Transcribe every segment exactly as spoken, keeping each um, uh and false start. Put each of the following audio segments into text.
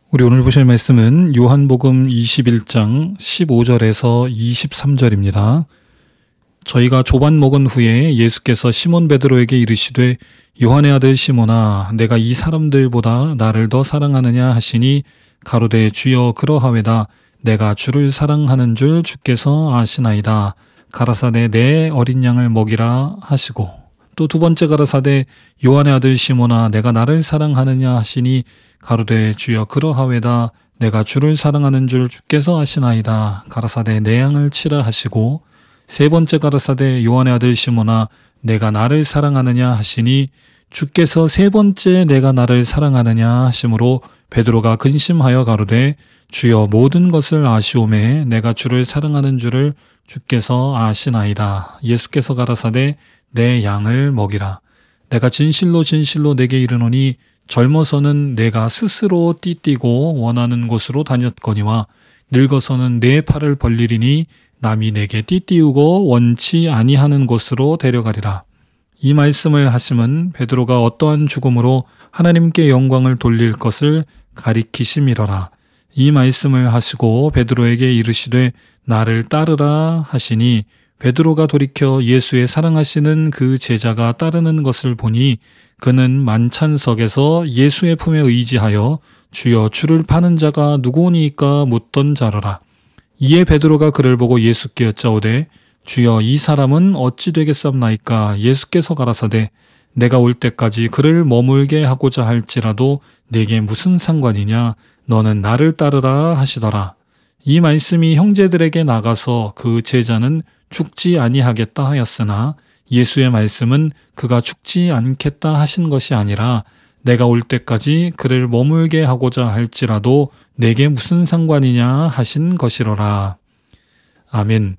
우리 오늘 보실 말씀은 요한복음 이십일 장 십오 절에서 이십삼 절입니다. 저희가 조반 먹은 후에 예수께서 시몬 베드로에게 이르시되 요한의 아들 시몬아 내가 이 사람들보다 나를 더 사랑하느냐 하시니 가로되 주여 그러하외다. 내가 주를 사랑하는 줄 주께서 아시나이다. 가라사대 내 어린 양을 먹이라 하시고 또 두 번째 가라사대 요한의 아들 시몬아 내가 나를 사랑하느냐 하시니 가로되 주여 그러하외다. 내가 주를 사랑하는 줄 주께서 아시나이다. 가라사대 내 양을 치라 하시고 세 번째 가라사대 요한의 아들 시몬아 내가 나를 사랑하느냐 하시니 주께서 세 번째 내가 나를 사랑하느냐 하심으로 베드로가 근심하여 가로되 주여 모든 것을 아시오매 내가 주를 사랑하는 줄을 주께서 아시나이다. 예수께서 가라사대 내 양을 먹이라. 내가 진실로 진실로 내게 이르노니 젊어서는 내가 스스로 띠띠고 원하는 곳으로 다녔거니와 늙어서는 내 팔을 벌리리니 남이 내게 띠띠우고 원치 아니하는 곳으로 데려가리라. 이 말씀을 하심은 베드로가 어떠한 죽음으로 하나님께 영광을 돌릴 것을 가리키심이러라. 이 말씀을 하시고 베드로에게 이르시되 나를 따르라 하시니 베드로가 돌이켜 예수의 사랑하시는 그 제자가 따르는 것을 보니 그는 만찬석에서 예수의 품에 의지하여 주여 주를 파는 자가 누구오니까 묻던 자로라. 이에 베드로가 그를 보고 예수께 여짜오되 주여 이 사람은 어찌 되겠사옵나이까. 예수께서 가라사대 내가 올 때까지 그를 머물게 하고자 할지라도 내게 무슨 상관이냐. 너는 나를 따르라 하시더라. 이 말씀이 형제들에게 나가서 그 제자는 죽지 아니하겠다 하였으나 예수의 말씀은 그가 죽지 않겠다 하신 것이 아니라 내가 올 때까지 그를 머물게 하고자 할지라도 내게 무슨 상관이냐 하신 것이로라. 아멘.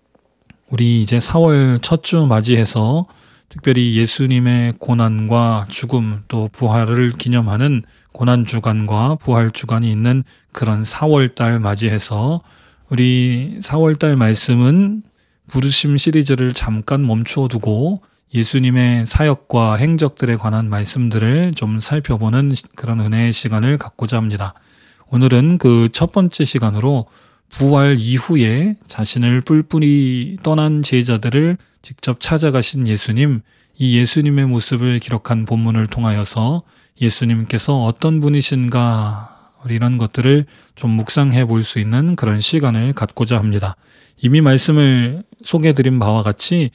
우리 이제 사월 첫 주 맞이해서 특별히 예수님의 고난과 죽음 또 부활을 기념하는 고난주간과 부활주간이 있는 그런 사월달 맞이해서 우리 사월달 말씀은 부르심 시리즈를 잠깐 멈추어 두고 예수님의 사역과 행적들에 관한 말씀들을 좀 살펴보는 그런 은혜의 시간을 갖고자 합니다. 오늘은 그 첫 번째 시간으로 부활 이후에 자신을 뿔뿔이 떠난 제자들을 직접 찾아가신 예수님, 이 예수님의 모습을 기록한 본문을 통하여서 예수님께서 어떤 분이신가 이런 것들을 좀 묵상해 볼 수 있는 그런 시간을 갖고자 합니다. 이미 말씀을 소개해드린 바와 같이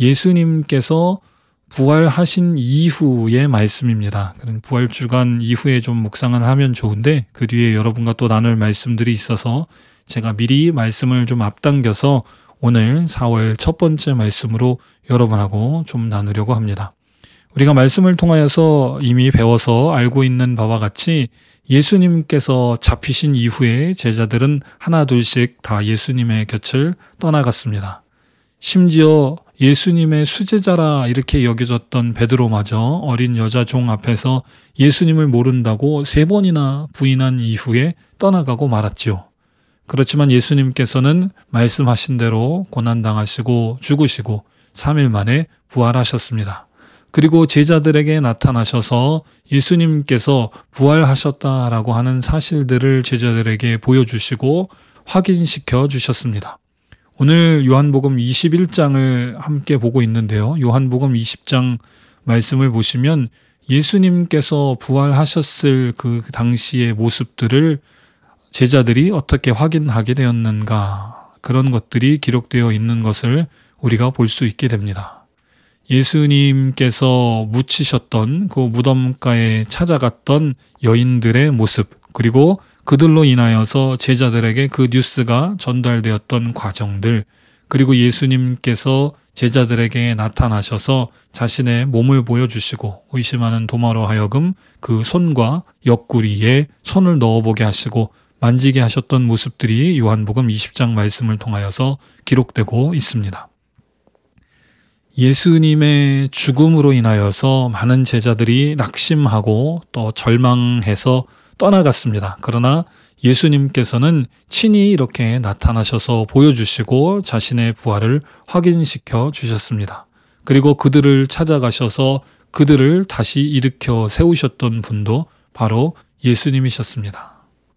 예수님께서 부활하신 이후의 말씀입니다. 그런 부활주간 이후에 좀 묵상을 하면 좋은데 그 뒤에 여러분과 또 나눌 말씀들이 있어서 제가 미리 말씀을 좀 앞당겨서 오늘 사월 첫 번째 말씀으로 여러분하고 좀 나누려고 합니다. 우리가 말씀을 통하여서 이미 배워서 알고 있는 바와 같이 예수님께서 잡히신 이후에 제자들은 하나 둘씩 다 예수님의 곁을 떠나갔습니다. 심지어 예수님의 수제자라 이렇게 여겨졌던 베드로마저 어린 여자 종 앞에서 예수님을 모른다고 세 번이나 부인한 이후에 떠나가고 말았지요. 그렇지만 예수님께서는 말씀하신 대로 고난당하시고 죽으시고 삼 일 만에 부활하셨습니다. 그리고 제자들에게 나타나셔서 예수님께서 부활하셨다라고 하는 사실들을 제자들에게 보여주시고 확인시켜 주셨습니다. 오늘 요한복음 이십일 장을 함께 보고 있는데요. 요한복음 이십 장 말씀을 보시면 예수님께서 부활하셨을 그 당시의 모습들을 제자들이 어떻게 확인하게 되었는가, 그런 것들이 기록되어 있는 것을 우리가 볼 수 있게 됩니다. 예수님께서 묻히셨던 그 무덤가에 찾아갔던 여인들의 모습, 그리고 그들로 인하여서 제자들에게 그 뉴스가 전달되었던 과정들, 그리고 예수님께서 제자들에게 나타나셔서 자신의 몸을 보여주시고 의심하는 도마로 하여금 그 손과 옆구리에 손을 넣어보게 하시고 만지게 하셨던 모습들이 요한복음 이십 장 말씀을 통하여서 기록되고 있습니다. 예수님의 죽음으로 인하여서 많은 제자들이 낙심하고 또 절망해서 떠나갔습니다. 그러나 예수님께서는 친히 이렇게 나타나셔서 보여주시고 자신의 부활을 확인시켜 주셨습니다. 그리고 그들을 찾아가셔서 그들을 다시 일으켜 세우셨던 분도 바로 예수님이셨습니다.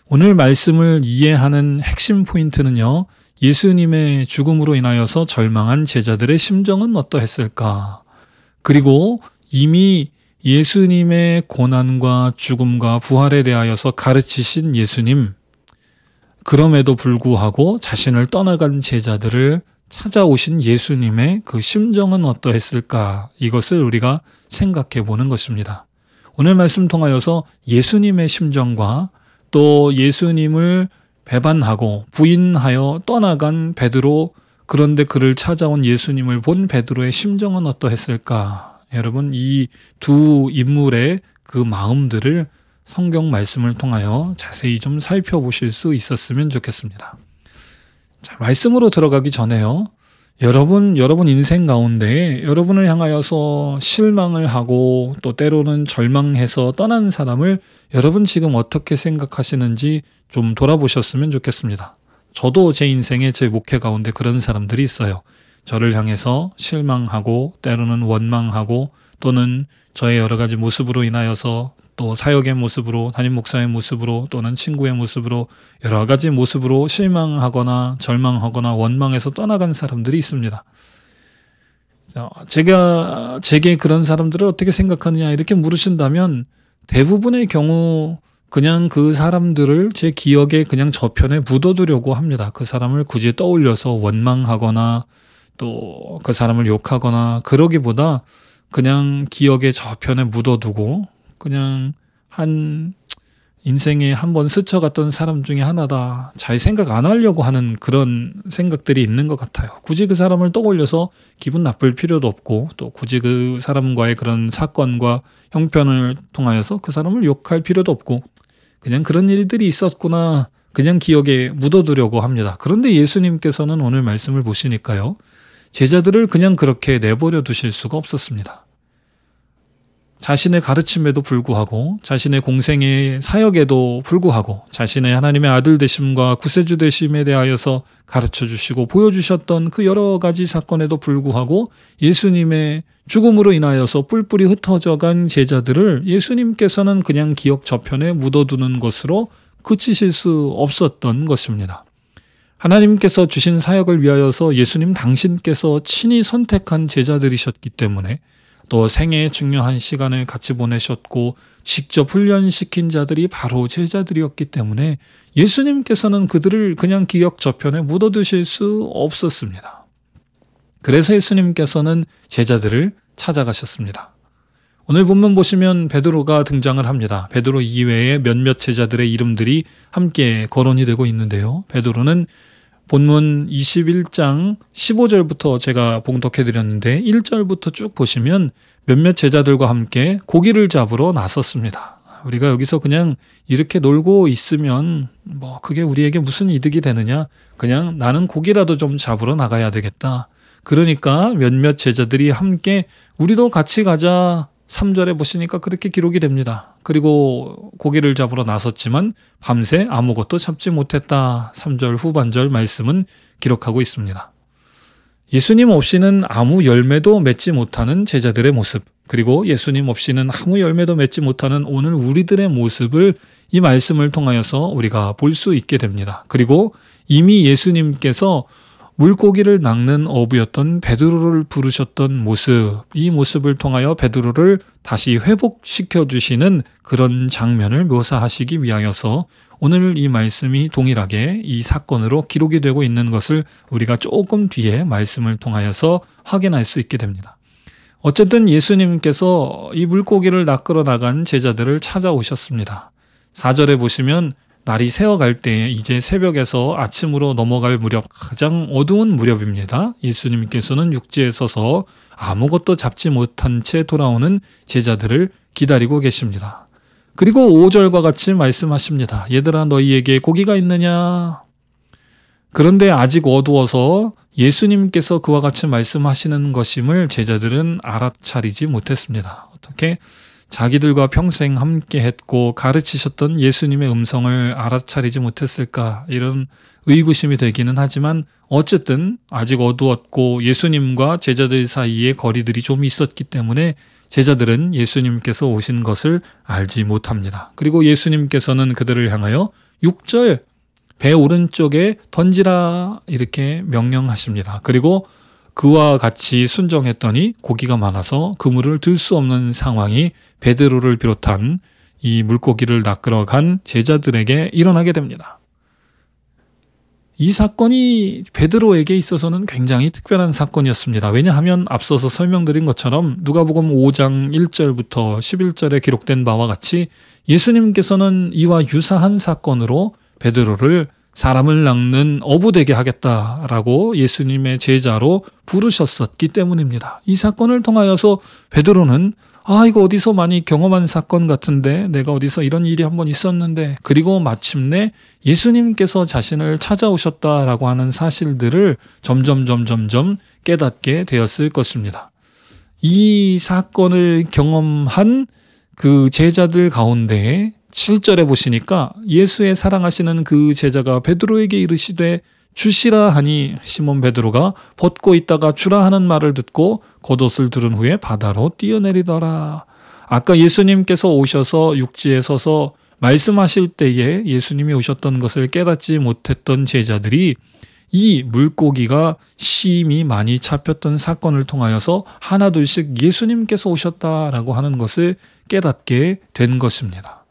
오늘 말씀을 이해하는 핵심 포인트는요, 예수님의 죽음으로 인하여서 절망한 제자들의 심정은 어떠했을까? 그리고 이미 예수님의 고난과 죽음과 부활에 대하여서 가르치신 예수님, 그럼에도 불구하고 자신을 떠나간 제자들을 찾아오신 예수님의 그 심정은 어떠했을까? 이것을 우리가 생각해 보는 것입니다. 오늘 말씀 통하여서 예수님의 심정과 또 예수님을 배반하고 부인하여 떠나간 베드로, 그런데 그를 찾아온 예수님을 본 베드로의 심정은 어떠했을까? 여러분, 이 두 인물의 그 마음들을 성경 말씀을 통하여 자세히 좀 살펴보실 수 있었으면 좋겠습니다. 자, 말씀으로 들어가기 전에요, 여러분, 여러분 인생 가운데 여러분을 향하여서 실망을 하고 또 때로는 절망해서 떠난 사람을 여러분 지금 어떻게 생각하시는지 좀 돌아보셨으면 좋겠습니다. 저도 제 인생에 제 목회 가운데 그런 사람들이 있어요. 저를 향해서 실망하고 때로는 원망하고 또는 저의 여러 가지 모습으로 인하여서 또 사역의 모습으로, 담임 목사의 모습으로 또는 친구의 모습으로 여러 가지 모습으로 실망하거나 절망하거나 원망해서 떠나간 사람들이 있습니다. 제가 제게 그런 사람들을 어떻게 생각하느냐 이렇게 물으신다면 대부분의 경우 그냥 그 사람들을 제 기억에 그냥 저편에 묻어두려고 합니다. 그 사람을 굳이 떠올려서 원망하거나 또 그 사람을 욕하거나 그러기보다 그냥 기억의 저편에 묻어두고 그냥 한 인생에 한번 스쳐갔던 사람 중에 하나다, 잘 생각 안 하려고 하는 그런 생각들이 있는 것 같아요. 굳이 그 사람을 떠올려서 기분 나쁠 필요도 없고 또 굳이 그 사람과의 그런 사건과 형편을 통하여서 그 사람을 욕할 필요도 없고 그냥 그런 일들이 있었구나 그냥 기억에 묻어두려고 합니다. 그런데 예수님께서는 오늘 말씀을 보시니까요, 제자들을 그냥 그렇게 내버려 두실 수가 없었습니다. 자신의 가르침에도 불구하고 자신의 공생의 사역에도 불구하고 자신의 하나님의 아들 되심과 구세주 되심에 대하여서 가르쳐 주시고 보여주셨던 그 여러 가지 사건에도 불구하고 예수님의 죽음으로 인하여서 뿔뿔이 흩어져간 제자들을 예수님께서는 그냥 기억 저편에 묻어두는 것으로 그치실 수 없었던 것입니다. 하나님께서 주신 사역을 위하여서 예수님 당신께서 친히 선택한 제자들이셨기 때문에 또 생애의 중요한 시간을 같이 보내셨고 직접 훈련시킨 자들이 바로 제자들이었기 때문에 예수님께서는 그들을 그냥 기억 저편에 묻어두실 수 없었습니다. 그래서 예수님께서는 제자들을 찾아가셨습니다. 오늘 본문 보시면 베드로가 등장을 합니다. 베드로 이외에 몇몇 제자들의 이름들이 함께 거론이 되고 있는데요. 베드로는 본문 이십일 장 십오 절부터 제가 봉독해드렸는데 일 절부터 쭉 보시면 몇몇 제자들과 함께 고기를 잡으러 나섰습니다. 우리가 여기서 그냥 이렇게 놀고 있으면 뭐 그게 우리에게 무슨 이득이 되느냐, 그냥 나는 고기라도 좀 잡으러 나가야 되겠다. 그러니까 몇몇 제자들이 함께 우리도 같이 가자. 삼 절에 보시니까 그렇게 기록이 됩니다. 그리고 고기를 잡으러 나섰지만 밤새 아무것도 잡지 못했다. 삼 절 후반절 말씀은 기록하고 있습니다. 예수님 없이는 아무 열매도 맺지 못하는 제자들의 모습, 그리고 예수님 없이는 아무 열매도 맺지 못하는 오늘 우리들의 모습을 이 말씀을 통하여서 우리가 볼 수 있게 됩니다. 그리고 이미 예수님께서 물고기를 낚는 어부였던 베드로를 부르셨던 모습, 이 모습을 통하여 베드로를 다시 회복시켜 주시는 그런 장면을 묘사하시기 위하여서 오늘 이 말씀이 동일하게 이 사건으로 기록이 되고 있는 것을 우리가 조금 뒤에 말씀을 통하여서 확인할 수 있게 됩니다. 어쨌든 예수님께서 이 물고기를 낚으러 나간 제자들을 찾아오셨습니다. 사 절에 보시면 날이 새어갈 때 이제 새벽에서 아침으로 넘어갈 무렵, 가장 어두운 무렵입니다. 예수님께서는 육지에 서서 아무것도 잡지 못한 채 돌아오는 제자들을 기다리고 계십니다. 그리고 오 절과 같이 말씀하십니다. 얘들아, 너희에게 고기가 있느냐? 그런데 아직 어두워서 예수님께서 그와 같이 말씀하시는 것임을 제자들은 알아차리지 못했습니다. 어떻게? 자기들과 평생 함께 했고 가르치셨던 예수님의 음성을 알아차리지 못했을까, 이런 의구심이 되기는 하지만 어쨌든 아직 어두웠고 예수님과 제자들 사이에 거리들이 좀 있었기 때문에 제자들은 예수님께서 오신 것을 알지 못합니다. 그리고 예수님께서는 그들을 향하여 육 절 배 오른쪽에 던지라 이렇게 명령하십니다. 그리고 그와 같이 순종했더니 고기가 많아서 그물을 들 수 없는 상황이 베드로를 비롯한 이 물고기를 낚으러 간 제자들에게 일어나게 됩니다. 이 사건이 베드로에게 있어서는 굉장히 특별한 사건이었습니다. 왜냐하면 앞서서 설명드린 것처럼 누가복음 오 장 일 절부터 십일 절에 기록된 바와 같이 예수님께서는 이와 유사한 사건으로 베드로를 사람을 낚는 어부되게 하겠다라고 예수님의 제자로 부르셨었기 때문입니다. 이 사건을 통하여서 베드로는 아 이거 어디서 많이 경험한 사건 같은데 내가 어디서 이런 일이 한번 있었는데 그리고 마침내 예수님께서 자신을 찾아오셨다라고 하는 사실들을 점점 점점점 깨닫게 되었을 것입니다. 이 사건을 경험한 그 제자들 가운데 칠 절에 보시니까 예수의 사랑하시는 그 제자가 베드로에게 이르시되 주시라 하니 시몬 베드로가 벗고 있다가 주라 하는 말을 듣고 겉옷을 두른 후에 바다로 뛰어내리더라. 아까 예수님께서 오셔서 육지에 서서 말씀하실 때에 예수님이 오셨던 것을 깨닫지 못했던 제자들이 이 물고기가 심히 많이 잡혔던 사건을 통하여서 하나둘씩 예수님께서 오셨다라고 하는 것을 깨닫게 된 것입니다.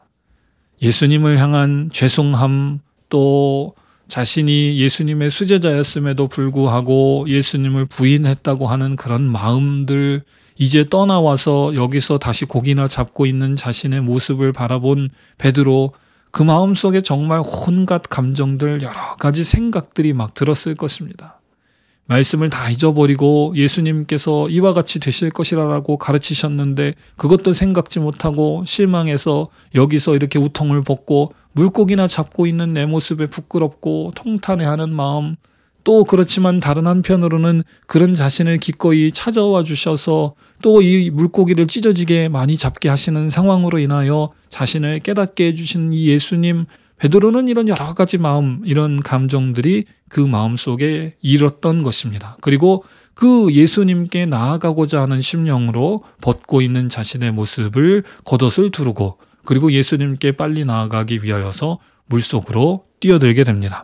예수님을 향한 죄송함 또 자신이 예수님의 수제자였음에도 불구하고 예수님을 부인했다고 하는 그런 마음들 이제 떠나와서 여기서 다시 고기나 잡고 있는 자신의 모습을 바라본 베드로 그 마음속에 정말 온갖 감정들 여러 가지 생각들이 막 들었을 것입니다. 말씀을 다 잊어버리고 예수님께서 이와 같이 되실 것이라고 가르치셨는데 그것도 생각지 못하고 실망해서 여기서 이렇게 우통을 벗고 물고기나 잡고 있는 내 모습에 부끄럽고 통탄해하는 마음 또 그렇지만 다른 한편으로는 그런 자신을 기꺼이 찾아와 주셔서 또 이 물고기를 찢어지게 많이 잡게 하시는 상황으로 인하여 자신을 깨닫게 해주신 이 예수님 베드로는 이런 여러 가지 마음, 이런 감정들이 그 마음속에 일었던 것입니다. 그리고 그 예수님께 나아가고자 하는 심령으로 벗고 있는 자신의 모습을 겉옷을 두르고 그리고 예수님께 빨리 나아가기 위하여서 물속으로 뛰어들게 됩니다.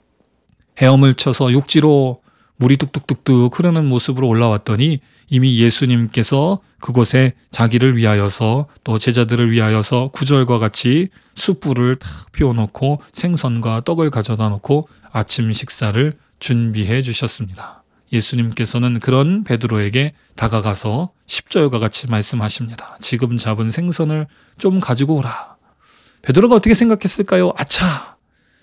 헤엄을 쳐서 육지로 물이 뚝뚝뚝뚝 흐르는 모습으로 올라왔더니 이미 예수님께서 그곳에 자기를 위하여서 또 제자들을 위하여서 구절과 같이 숯불을 탁 피워놓고 생선과 떡을 가져다 놓고 아침 식사를 준비해 주셨습니다. 예수님께서는 그런 베드로에게 다가가서 십 절과 같이 말씀하십니다. 지금 잡은 생선을 좀 가지고 오라. 베드로가 어떻게 생각했을까요? 아차!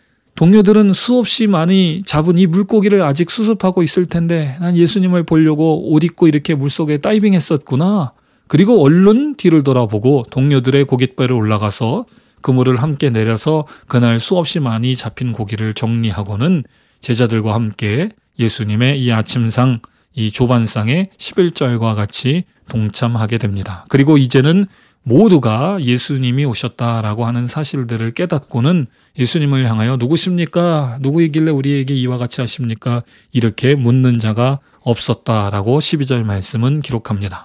동료들은 수없이 많이 잡은 이 물고기를 아직 수습하고 있을 텐데 난 예수님을 보려고 옷 입고 이렇게 물속에 다이빙 했었구나. 그리고 얼른 뒤를 돌아보고 동료들의 고깃배를 올라가서 그물을 함께 내려서 그날 수없이 많이 잡힌 고기를 정리하고는 제자들과 함께 예수님의 이 아침상, 이 조반상의 십일 절과 같이 동참하게 됩니다. 그리고 이제는 모두가 예수님이 오셨다라고 하는 사실들을 깨닫고는 예수님을 향하여 누구십니까? 누구이길래 우리에게 이와 같이 하십니까? 이렇게 묻는 자가 없었다라고 십이 절 말씀은 기록합니다.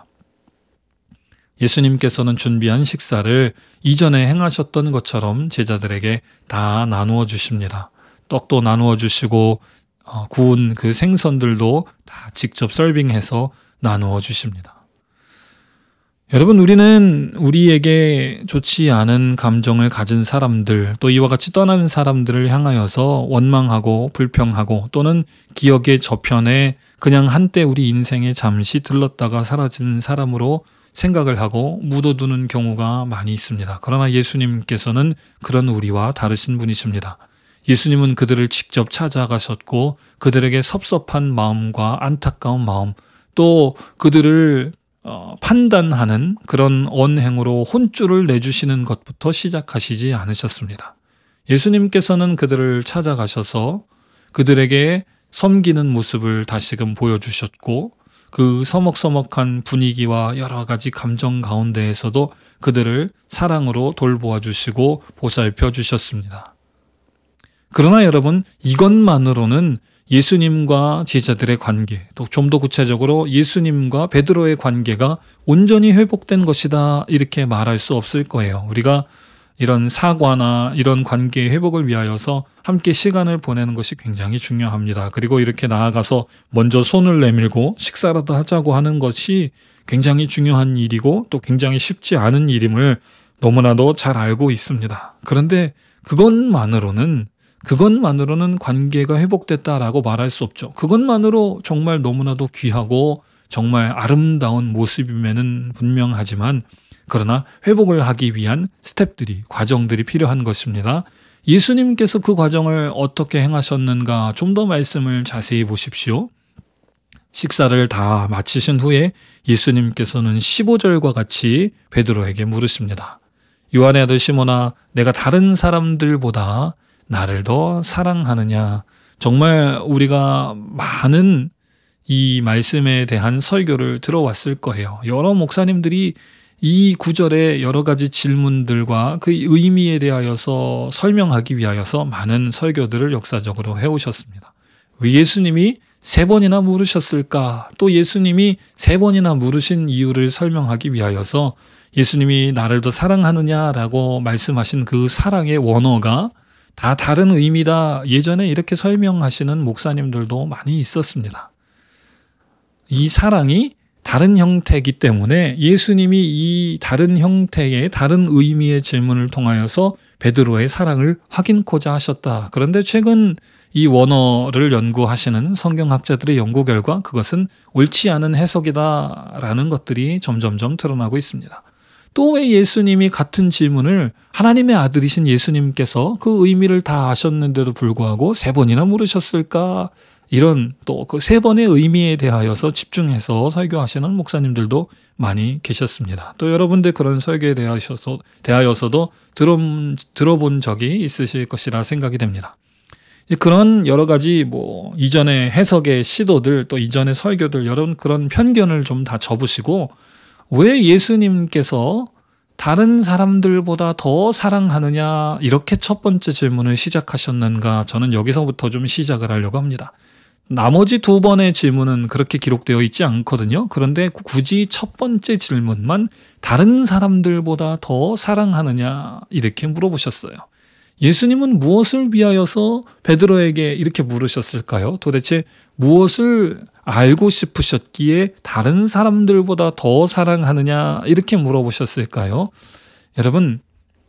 예수님께서는 준비한 식사를 이전에 행하셨던 것처럼 제자들에게 다 나누어 주십니다. 떡도 나누어 주시고 구운 그 생선들도 다 직접 서빙해서 나누어 주십니다. 여러분, 우리는 우리에게 좋지 않은 감정을 가진 사람들, 또 이와 같이 떠나는 사람들을 향하여서 원망하고 불평하고 또는 기억의 저편에 그냥 한때 우리 인생에 잠시 들렀다가 사라지는 사람으로 생각을 하고 묻어두는 경우가 많이 있습니다. 그러나 예수님께서는 그런 우리와 다르신 분이십니다. 예수님은 그들을 직접 찾아가셨고 그들에게 섭섭한 마음과 안타까운 마음, 또 그들을 어, 판단하는 그런 언행으로 혼쭐을 내주시는 것부터 시작하시지 않으셨습니다. 예수님께서는 그들을 찾아가셔서 그들에게 섬기는 모습을 다시금 보여주셨고 그 서먹서먹한 분위기와 여러 가지 감정 가운데에서도 그들을 사랑으로 돌보아 주시고 보살펴 주셨습니다. 그러나 여러분, 이것만으로는 예수님과 제자들의 관계, 또 좀 더 구체적으로 예수님과 베드로의 관계가 온전히 회복된 것이다 이렇게 말할 수 없을 거예요. 우리가 이런 사과나 이런 관계 회복을 위하여서 함께 시간을 보내는 것이 굉장히 중요합니다. 그리고 이렇게 나아가서 먼저 손을 내밀고 식사라도 하자고 하는 것이 굉장히 중요한 일이고 또 굉장히 쉽지 않은 일임을 너무나도 잘 알고 있습니다. 그런데 그것만으로는 그것만으로는 관계가 회복됐다라고 말할 수 없죠. 그것만으로 정말 너무나도 귀하고 정말 아름다운 모습임에는 분명하지만 그러나 회복을 하기 위한 스텝들이, 과정들이 필요한 것입니다. 예수님께서 그 과정을 어떻게 행하셨는가 좀 더 말씀을 자세히 보십시오. 식사를 다 마치신 후에 예수님께서는 십오 절과 같이 베드로에게 물으십니다. 요한의 아들 시몬아, 내가 다른 사람들보다 나를 더 사랑하느냐? 정말 우리가 많은 이 말씀에 대한 설교를 들어왔을 거예요. 여러 목사님들이 이 구절의 여러 가지 질문들과 그 의미에 대하여서 설명하기 위하여서 많은 설교들을 역사적으로 해오셨습니다. 왜 예수님이 세 번이나 물으셨을까? 또 예수님이 세 번이나 물으신 이유를 설명하기 위하여서 예수님이 나를 더 사랑하느냐라고 말씀하신 그 사랑의 원어가 다 다른 의미다. 예전에 이렇게 설명하시는 목사님들도 많이 있었습니다. 이 사랑이 다른 형태이기 때문에 예수님이 이 다른 형태의 다른 의미의 질문을 통하여서 베드로의 사랑을 확인코자 하셨다. 그런데 최근 이 원어를 연구하시는 성경학자들의 연구 결과 그것은 옳지 않은 해석이다라는 것들이 점점점 드러나고 있습니다. 또 왜 예수님이 같은 질문을 하나님의 아들이신 예수님께서 그 의미를 다 아셨는데도 불구하고 세 번이나 물으셨을까? 이런 또 그 세 번의 의미에 대하여서 집중해서 설교하시는 목사님들도 많이 계셨습니다. 또 여러분들 그런 설교에 대하여서, 대하여서도 들어, 들어본 적이 있으실 것이라 생각이 됩니다. 그런 여러 가지 뭐 이전의 해석의 시도들 또 이전의 설교들 여러분 그런 편견을 좀 다 접으시고 왜 예수님께서 다른 사람들보다 더 사랑하느냐 이렇게 첫 번째 질문을 시작하셨는가 저는 여기서부터 좀 시작을 하려고 합니다. 나머지 두 번의 질문은 그렇게 기록되어 있지 않거든요. 그런데 굳이 첫 번째 질문만 다른 사람들보다 더 사랑하느냐 이렇게 물어보셨어요. 예수님은 무엇을 위하여서 베드로에게 이렇게 물으셨을까요? 도대체 무엇을 알고 싶으셨기에 다른 사람들보다 더 사랑하느냐 이렇게 물어보셨을까요? 여러분,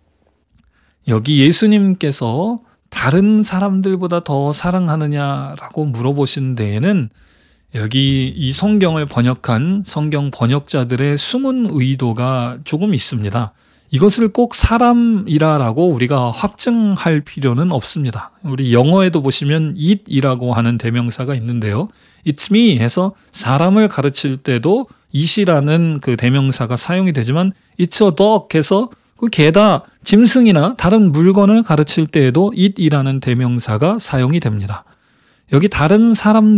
여기 예수님께서 다른 사람들보다 더 사랑하느냐라고 물어보신 데에는 여기 이 성경을 번역한 성경 번역자들의 숨은 의도가 조금 있습니다. 이것을 꼭 사람이라고 우리가 확증할 필요는 없습니다. 우리 영어에도 보시면 it이라고 하는 대명사가 있는데요. It's me 해서 사람을 가르칠 때도 it이라는 그 대명사가 사용이 되지만 It's a dog 해서 그 개다, 짐승이나 다른 물건을 가르칠 때에도 it이라는 대명사가 사용이 됩니다. 여기 다른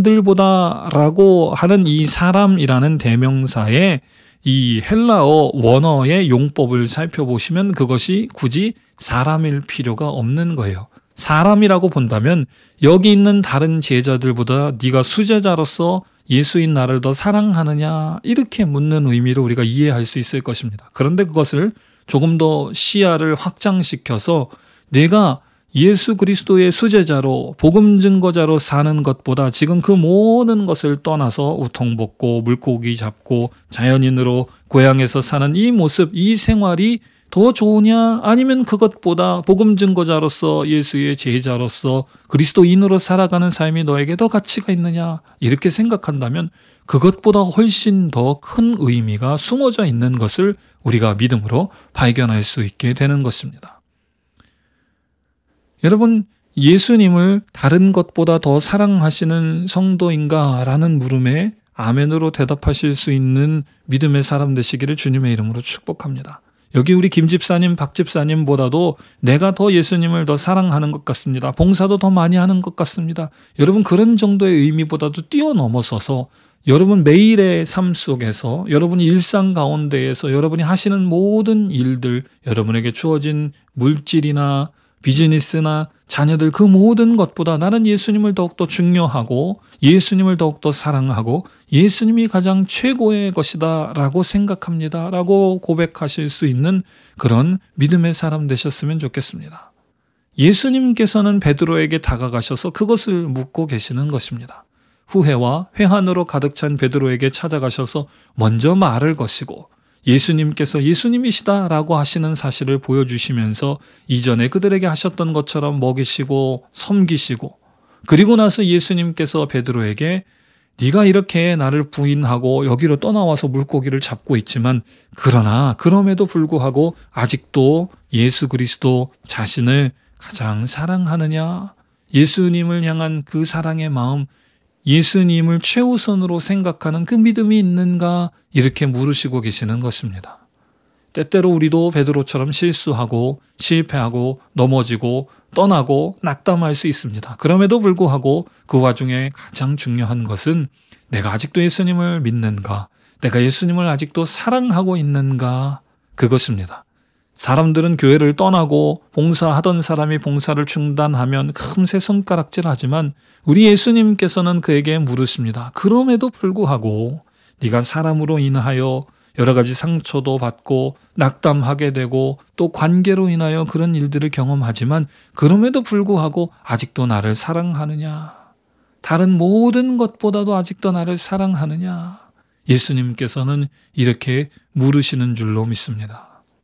사람들보다라고 하는 이 사람이라는 대명사에 이 헬라어 원어의 용법을 살펴보시면 그것이 굳이 사람일 필요가 없는 거예요. 사람이라고 본다면 여기 있는 다른 제자들보다 네가 수제자로서 예수인 나를 더 사랑하느냐 이렇게 묻는 의미로 우리가 이해할 수 있을 것입니다. 그런데 그것을 조금 더 시야를 확장시켜서 내가 예수 그리스도의 수제자로 복음 증거자로 사는 것보다 지금 그 모든 것을 떠나서 우통 벗고 물고기 잡고 자연인으로 고향에서 사는 이 모습, 이 생활이 더 좋으냐 아니면 그것보다 복음 증거자로서 예수의 제자로서 그리스도인으로 살아가는 삶이 너에게 더 가치가 있느냐 이렇게 생각한다면 그것보다 훨씬 더 큰 의미가 숨어져 있는 것을 우리가 믿음으로 발견할 수 있게 되는 것입니다. 여러분, 예수님을 다른 것보다 더 사랑하시는 성도인가? 라는 물음에 아멘으로 대답하실 수 있는 믿음의 사람 되시기를 주님의 이름으로 축복합니다. 여기 우리 김 집사님, 박 집사님보다도 내가 더 예수님을 더 사랑하는 것 같습니다. 봉사도 더 많이 하는 것 같습니다. 여러분 그런 정도의 의미보다도 뛰어넘어서서 여러분 매일의 삶 속에서 여러분이 일상 가운데에서 여러분이 하시는 모든 일들, 여러분에게 주어진 물질이나 비즈니스나 자녀들 그 모든 것보다 나는 예수님을 더욱더 중요하고 예수님을 더욱더 사랑하고 예수님이 가장 최고의 것이다 라고 생각합니다 라고 고백하실 수 있는 그런 믿음의 사람 되셨으면 좋겠습니다. 예수님께서는 베드로에게 다가가셔서 그것을 묻고 계시는 것입니다. 후회와 회한으로 가득 찬 베드로에게 찾아가셔서 먼저 말을 거시고 예수님께서 예수님이시다라고 하시는 사실을 보여주시면서 이전에 그들에게 하셨던 것처럼 먹이시고 섬기시고 그리고 나서 예수님께서 베드로에게 네가 이렇게 나를 부인하고 여기로 떠나와서 물고기를 잡고 있지만 그러나 그럼에도 불구하고 아직도 예수 그리스도 자신을 가장 사랑하느냐? 예수님을 향한 그 사랑의 마음, 예수님을 최우선으로 생각하는 그 믿음이 있는가? 이렇게 물으시고 계시는 것입니다. 때때로 우리도 베드로처럼 실수하고 실패하고 넘어지고 떠나고 낙담할 수 있습니다. 그럼에도 불구하고 그 와중에 가장 중요한 것은 내가 아직도 예수님을 믿는가? 내가 예수님을 아직도 사랑하고 있는가? 그것입니다. 사람들은 교회를 떠나고 봉사하던 사람이 봉사를 중단하면 금세 손가락질하지만 우리 예수님께서는 그에게 물으십니다. 그럼에도 불구하고 네가 사람으로 인하여 여러 가지 상처도 받고 낙담하게 되고 또 관계로 인하여 그런 일들을 경험하지만 그럼에도 불구하고 아직도 나를 사랑하느냐? 다른 모든 것보다도 아직도 나를 사랑하느냐? 예수님께서는 이렇게 물으시는 줄로 믿습니다.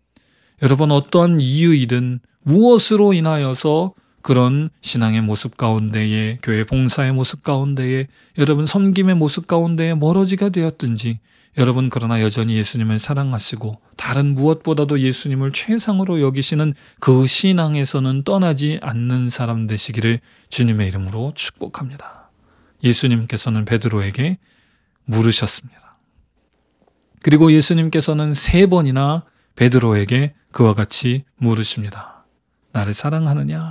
여러분 어떠한 이유이든 무엇으로 인하여서 그런 신앙의 모습 가운데에 교회 봉사의 모습 가운데에 여러분 섬김의 모습 가운데에 멀어지게 되었든지 여러분 그러나 여전히 예수님을 사랑하시고 다른 무엇보다도 예수님을 최상으로 여기시는 그 신앙에서는 떠나지 않는 사람 되시기를 주님의 이름으로 축복합니다. 예수님께서는 베드로에게 물으셨습니다. 그리고 예수님께서는 세 번이나 베드로에게 그와 같이 물으십니다. 나를 사랑하느냐?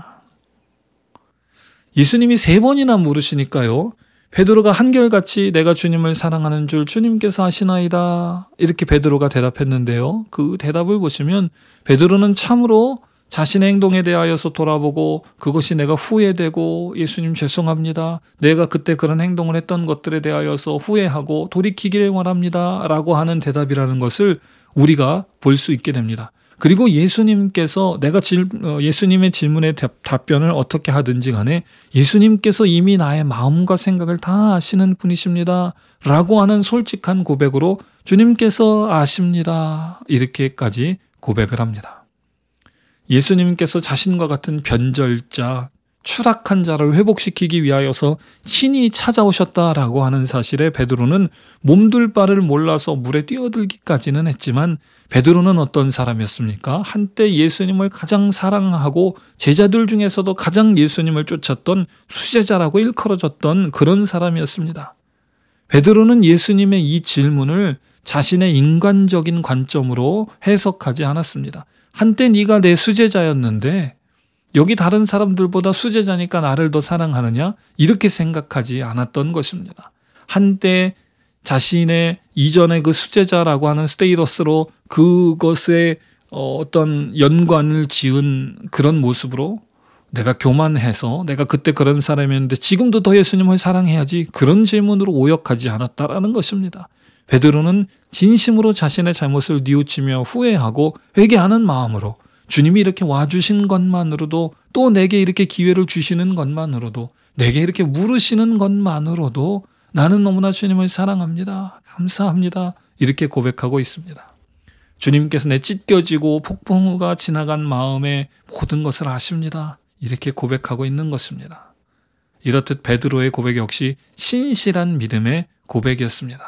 예수님이 세 번이나 물으시니까요. 베드로가 한결같이 내가 주님을 사랑하는 줄 주님께서 아시나이다. 이렇게 베드로가 대답했는데요. 그 대답을 보시면 베드로는 참으로 자신의 행동에 대하여서 돌아보고 그것이 내가 후회되고 예수님 죄송합니다. 내가 그때 그런 행동을 했던 것들에 대하여서 후회하고 돌이키기를 원합니다. 라고 하는 대답이라는 것을 우리가 볼 수 있게 됩니다. 그리고 예수님께서 내가 질, 예수님의 질문에 답변을 어떻게 하든지 간에 예수님께서 이미 나의 마음과 생각을 다 아시는 분이십니다. 라고 하는 솔직한 고백으로 주님께서 아십니다. 이렇게까지 고백을 합니다. 예수님께서 자신과 같은 변절자, 추락한 자를 회복시키기 위하여서 친히 찾아오셨다라고 하는 사실에 베드로는 몸둘 바를 몰라서 물에 뛰어들기까지는 했지만 베드로는 어떤 사람이었습니까? 한때 예수님을 가장 사랑하고 제자들 중에서도 가장 예수님을 쫓았던 수제자라고 일컬어졌던 그런 사람이었습니다. 베드로는 예수님의 이 질문을 자신의 인간적인 관점으로 해석하지 않았습니다. 한때 네가 내 수제자였는데 여기 다른 사람들보다 수제자니까 나를 더 사랑하느냐? 이렇게 생각하지 않았던 것입니다. 한때 자신의 이전의 그 수제자라고 하는 스테이러스로 그것에 어떤 연관을 지은 그런 모습으로 내가 교만해서 내가 그때 그런 사람이었는데 지금도 더 예수님을 사랑해야지 그런 질문으로 오역하지 않았다라는 것입니다. 베드로는 진심으로 자신의 잘못을 뉘우치며 후회하고 회개하는 마음으로 주님이 이렇게 와주신 것만으로도 또 내게 이렇게 기회를 주시는 것만으로도 내게 이렇게 물으시는 것만으로도 나는 너무나 주님을 사랑합니다. 감사합니다. 이렇게 고백하고 있습니다. 주님께서 내 찢겨지고 폭풍우가 지나간 마음의 모든 것을 아십니다. 이렇게 고백하고 있는 것입니다. 이렇듯 베드로의 고백 역시 신실한 믿음의 고백이었습니다.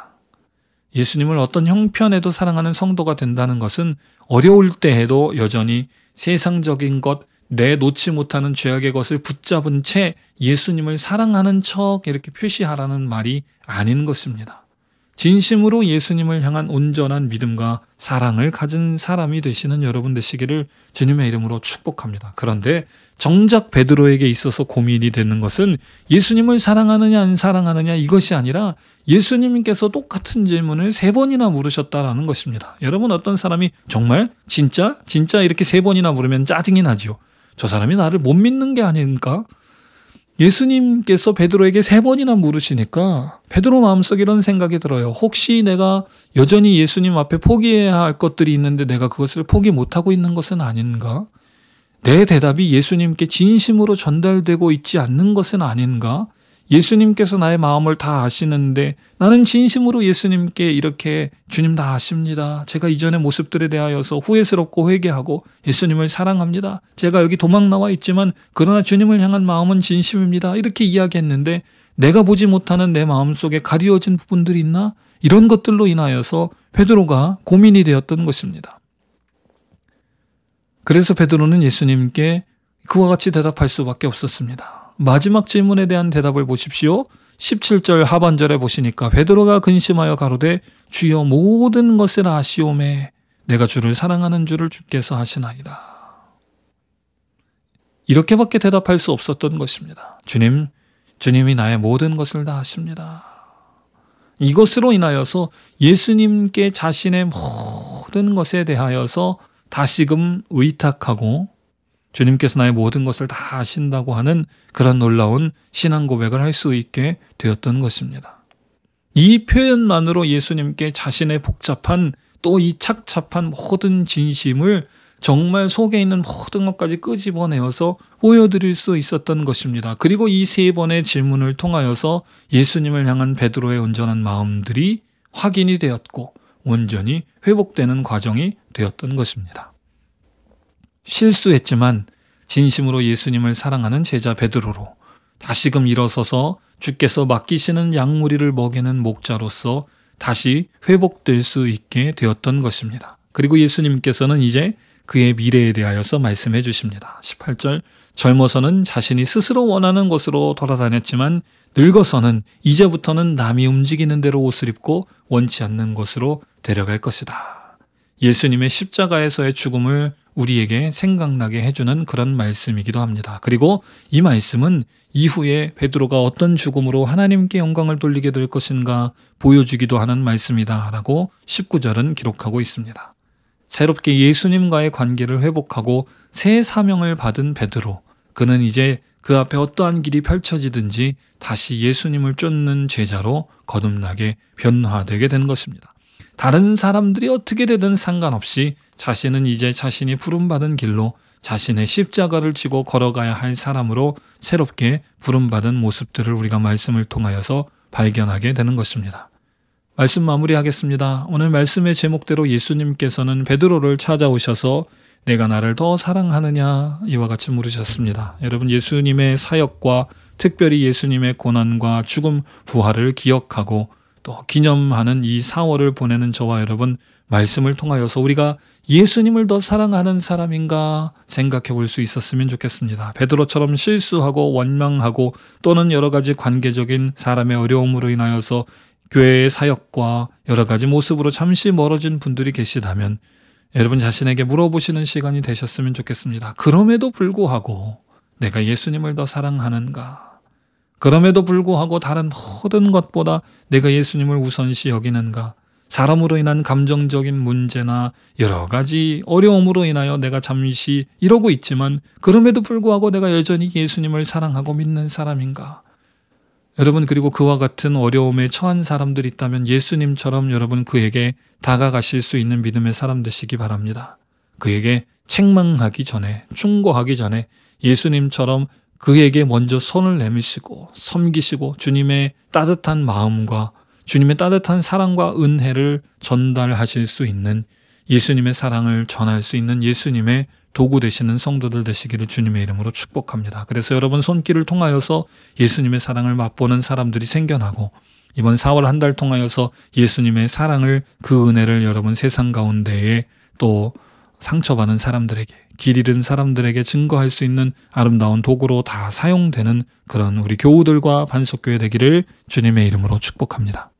예수님을 어떤 형편에도 사랑하는 성도가 된다는 것은 어려울 때에도 여전히 세상적인 것, 내 놓지 못하는 죄악의 것을 붙잡은 채 예수님을 사랑하는 척 이렇게 표시하라는 말이 아닌 것입니다. 진심으로 예수님을 향한 온전한 믿음과 사랑을 가진 사람이 되시는 여러분 되시기를 주님의 이름으로 축복합니다. 그런데 정작 베드로에게 있어서 고민이 되는 것은 예수님을 사랑하느냐 안 사랑하느냐 이것이 아니라 예수님께서 똑같은 질문을 세 번이나 물으셨다라는 것입니다. 여러분 어떤 사람이 정말 진짜? 진짜 이렇게 세 번이나 물으면 짜증이 나지요. 저 사람이 나를 못 믿는 게 아닌가? 예수님께서 베드로에게 세 번이나 물으시니까 베드로 마음속에 이런 생각이 들어요. 혹시 내가 여전히 예수님 앞에 포기해야 할 것들이 있는데 내가 그것을 포기 못하고 있는 것은 아닌가? 내 대답이 예수님께 진심으로 전달되고 있지 않는 것은 아닌가? 예수님께서 나의 마음을 다 아시는데 나는 진심으로 예수님께 이렇게 주님 다 아십니다. 제가 이전의 모습들에 대하여서 후회스럽고 회개하고 예수님을 사랑합니다. 제가 여기 도망 나와 있지만 그러나 주님을 향한 마음은 진심입니다. 이렇게 이야기했는데 내가 보지 못하는 내 마음속에 가리워진 부분들이 있나? 이런 것들로 인하여서 베드로가 고민이 되었던 것입니다. 그래서 베드로는 예수님께 그와 같이 대답할 수밖에 없었습니다. 마지막 질문에 대한 대답을 보십시오. 십칠 절 하반절에 보시니까 베드로가 근심하여 가로되 주여 모든 것을 아시오매 내가 주를 사랑하는 줄을 주께서 하시나이다. 이렇게밖에 대답할 수 없었던 것입니다. 주님, 주님이 나의 모든 것을 다 아십니다. 이것으로 인하여서 예수님께 자신의 모든 것에 대하여서 다시금 의탁하고 주님께서 나의 모든 것을 다 아신다고 하는 그런 놀라운 신앙 고백을 할 수 있게 되었던 것입니다. 이 표현만으로 예수님께 자신의 복잡한 또 이 착잡한 모든 진심을 정말 속에 있는 모든 것까지 끄집어내어서 보여드릴 수 있었던 것입니다. 그리고 이 세 번의 질문을 통하여서 예수님을 향한 베드로의 온전한 마음들이 확인이 되었고 온전히 회복되는 과정이 되었던 것입니다. 실수했지만 진심으로 예수님을 사랑하는 제자 베드로로 다시금 일어서서 주께서 맡기시는 양무리를 먹이는 목자로서 다시 회복될 수 있게 되었던 것입니다. 그리고 예수님께서는 이제 그의 미래에 대하여서 말씀해 주십니다. 십팔 절 젊어서는 자신이 스스로 원하는 곳으로 돌아다녔지만 늙어서는 이제부터는 남이 움직이는 대로 옷을 입고 원치 않는 곳으로 데려갈 것이다. 예수님의 십자가에서의 죽음을 우리에게 생각나게 해주는 그런 말씀이기도 합니다. 그리고 이 말씀은 이후에 베드로가 어떤 죽음으로 하나님께 영광을 돌리게 될 것인가 보여주기도 하는 말씀이다 라고 십구 절은 기록하고 있습니다. 새롭게 예수님과의 관계를 회복하고 새 사명을 받은 베드로, 그는 이제 그 앞에 어떠한 길이 펼쳐지든지 다시 예수님을 쫓는 제자로 거듭나게 변화되게 된 것입니다. 다른 사람들이 어떻게 되든 상관없이 자신은 이제 자신이 부름받은 길로 자신의 십자가를 지고 걸어가야 할 사람으로 새롭게 부름받은 모습들을 우리가 말씀을 통하여서 발견하게 되는 것입니다. 말씀 마무리하겠습니다. 오늘 말씀의 제목대로 예수님께서는 베드로를 찾아오셔서 내가 나를 더 사랑하느냐 이와 같이 물으셨습니다. 여러분, 예수님의 사역과 특별히 예수님의 고난과 죽음, 부활을 기억하고 또 기념하는 이 사월을 보내는 저와 여러분, 말씀을 통하여서 우리가 예수님을 더 사랑하는 사람인가 생각해 볼 수 있었으면 좋겠습니다. 베드로처럼 실수하고 원망하고 또는 여러 가지 관계적인 사람의 어려움으로 인하여서 교회의 사역과 여러 가지 모습으로 잠시 멀어진 분들이 계시다면 여러분 자신에게 물어보시는 시간이 되셨으면 좋겠습니다. 그럼에도 불구하고 내가 예수님을 더 사랑하는가? 그럼에도 불구하고 다른 모든 것보다 내가 예수님을 우선시 여기는가? 사람으로 인한 감정적인 문제나 여러 가지 어려움으로 인하여 내가 잠시 이러고 있지만 그럼에도 불구하고 내가 여전히 예수님을 사랑하고 믿는 사람인가? 여러분, 그리고 그와 같은 어려움에 처한 사람들이 있다면 예수님처럼 여러분 그에게 다가가실 수 있는 믿음의 사람 되시기 바랍니다. 그에게 책망하기 전에, 충고하기 전에 예수님처럼 그에게 먼저 손을 내미시고 섬기시고 주님의 따뜻한 마음과 주님의 따뜻한 사랑과 은혜를 전달하실 수 있는, 예수님의 사랑을 전할 수 있는 예수님의 도구 되시는 성도들 되시기를 주님의 이름으로 축복합니다. 그래서 여러분 손길을 통하여서 예수님의 사랑을 맛보는 사람들이 생겨나고 이번 사월 한 달 통하여서 예수님의 사랑을, 그 은혜를 여러분 세상 가운데에 또 상처받은 사람들에게, 길 잃은 사람들에게 증거할 수 있는 아름다운 도구로 다 사용되는 그런 우리 교우들과 반석교회 되기를 주님의 이름으로 축복합니다.